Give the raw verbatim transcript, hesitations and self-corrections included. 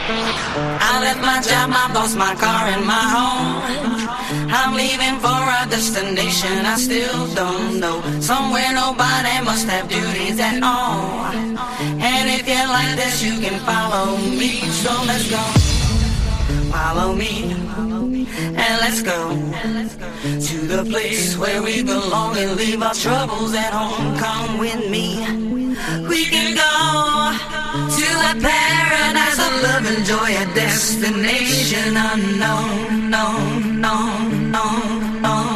I left my job, my boss, my car, and my home. I'm leaving for a destination I still don't know. Somewhere nobody must have duties at all. And if you like this, you can follow me. So let's go. Follow me. And let's go to the place where we belong and leave our troubles at home. Come with me. We can go to a paradise of love and joy, a destination unknown, known, known, known.